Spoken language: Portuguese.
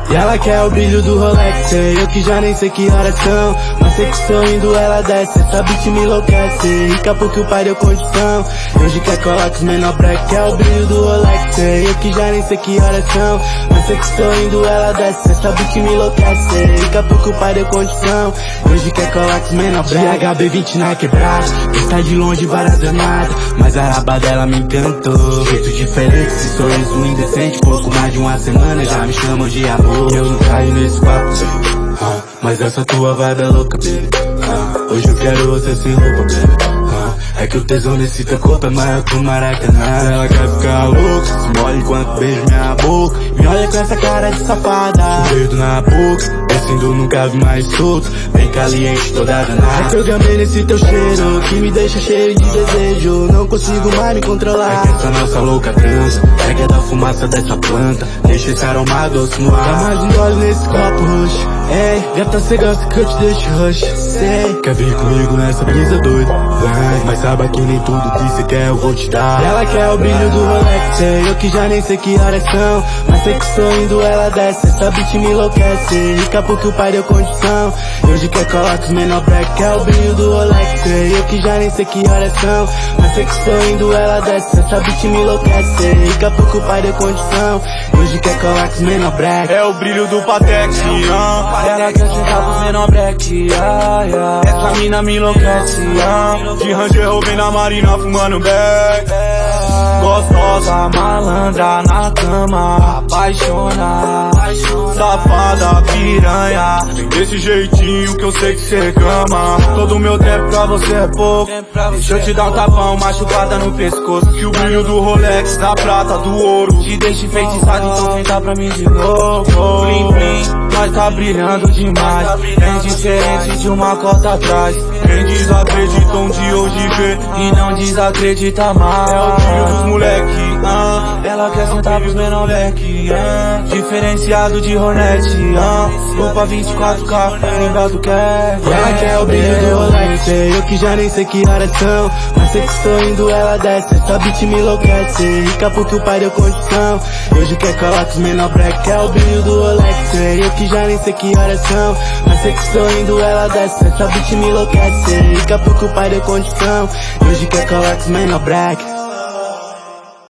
E ela quer o brilho do Rolex, eu que já nem sei que horas são, mas sei que sorrindo ela desce, essa bitch me enlouquece, rica porque o pai deu condição, hoje quer colar com os menor break, quer o brilho do Rolex, eu que já nem sei que horas são, mas sei que sorrindo ela desce, essa bitch me enlouquece, rica porque o pai deu condição, hoje quer colar com os menor break, HB20 na quebrada, está de longe várias danadas, mas a raba dela me encantou, jeito diferente, esse sorriso indecente, pouco mais de uma semana já me chamam de amor. Eu não caio nesse papo, baby, mas essa tua vibe é louca, baby, hoje eu quero você sem roupa, baby, é que o tesão nesse teu corpo é maior que o Maracanã. Ela quer ficar louca, se molha enquanto beijo minha boca, me olha com essa cara de safada, o dedo na boca, descendo nunca vi mais solto, bem caliente toda danada. É que eu gamei nesse teu cheiro, que me deixa cheio de desejo, não consigo mais me controlar. É que essa nossa louca trança, é que é da fumaça dessa planta, deixa esse aroma doce no ar. Dá mais um gole nesse copo roxo, ei, gata cê gosta que eu te deixo roxo, sei. Quer vir comigo nessa brisa doida, vai, mas saiba que nem tudo que cê quer eu vou te dar. Ela quer o brilho do Rolex, eu que já nem sei que horas são, mas sei que sorrindo ela desce, essa bitch me enlouquece, rica porque o pai deu condição, hoje quer colar com os menor break, quer o brilho do Rolex, eu que já nem sei que horas são, mas sei que sorrindo ela desce, essa bitch me enlouquece, rica porque o pai deu condição, hoje quer colar com os menor break. É o brilho do Patex, ela quer sentar com os menor break, essa mina me enlouquece, de Ranger vem na marina fumando back. Gostosa, malandra na cama, apaixona, safada, piranha, desse jeitinho que eu sei que cê gama. Todo meu tempo pra você é pouco, deixa eu te dar um tapão, machucada no pescoço, que o brilho do Rolex, da prata, do ouro, te deixa enfeitiçado, então tenta pra mim de novo. Blim blim, nós tá brilhando demais, bem diferente de uma cota atrás. Quem desacredita onde hoje vê e não desacredita mais. É o brilho dos moleque, ela quer sentar pros menor back, diferenciado de Hornet, roupa 24K, lembrado que é. Ela quer o brilho do Rolex, eu que já nem sei que horas são, mas sei que sorrindo ela desce, essa bitch me enlouquece, rica porque o pai deu condição, hoje quer colar com os menor break, quer o brilho do Rolex, eu que já nem sei que horas são, mas sei que sorrindo ela desce, essa bitch me enlouquece, rica porque o pai deu condição, hoje quer colar com os menor break.